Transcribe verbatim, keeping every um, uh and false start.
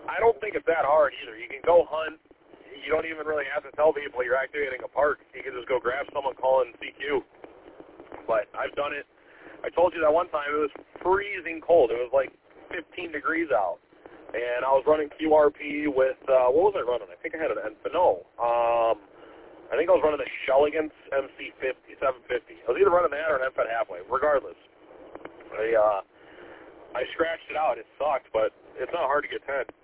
I don't think it's that hard either. You can go hunt. You don't even really have to tell people you're activating a park. You can just go grab someone calling C Q. But I've done it. I told you that one time it was freezing cold. It was like fifteen degrees out. And I was running Q R P with, uh, what was I running? I think I had an, no. Um, I think I was running a Shelligans M C fifty, seven fifty. I was either running that or an M F E D halfway. Regardless, I, uh, I scratched it out. It sucked, but it's not hard to get ten.